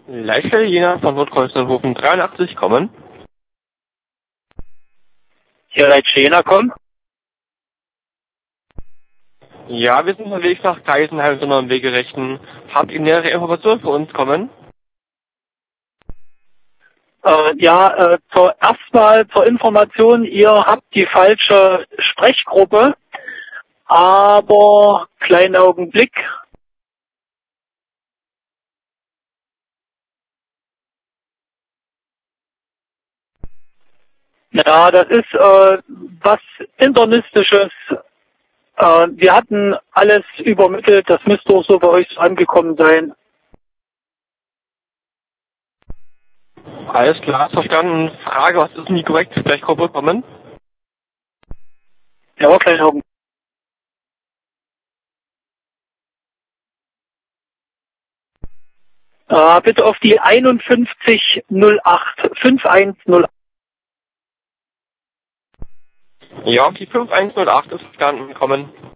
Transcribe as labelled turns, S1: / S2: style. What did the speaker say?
S1: Leitstelle Jena von Nordkreuzhofen 83 kommen.
S2: Hier Leitstelle Jena kommen.
S1: Ja, wir sind unterwegs nach Geisenheim, sondern Wegerechten. Habt ihr nähere Informationen für uns kommen?
S2: Erstmal zur Information, ihr habt die falsche Sprechgruppe, aber kleinen Augenblick. Ja, das ist was Internistisches. Wir hatten alles übermittelt, das müsste auch so bei euch angekommen sein.
S1: Alles klar, verstanden. Frage, was ist denn die korrekte Sprechgruppe kommen?
S2: Ja, kleinen Augenblick. Bitte auf die 5108, 5108.
S1: Ja, auf die 5108 ist verstanden kommen.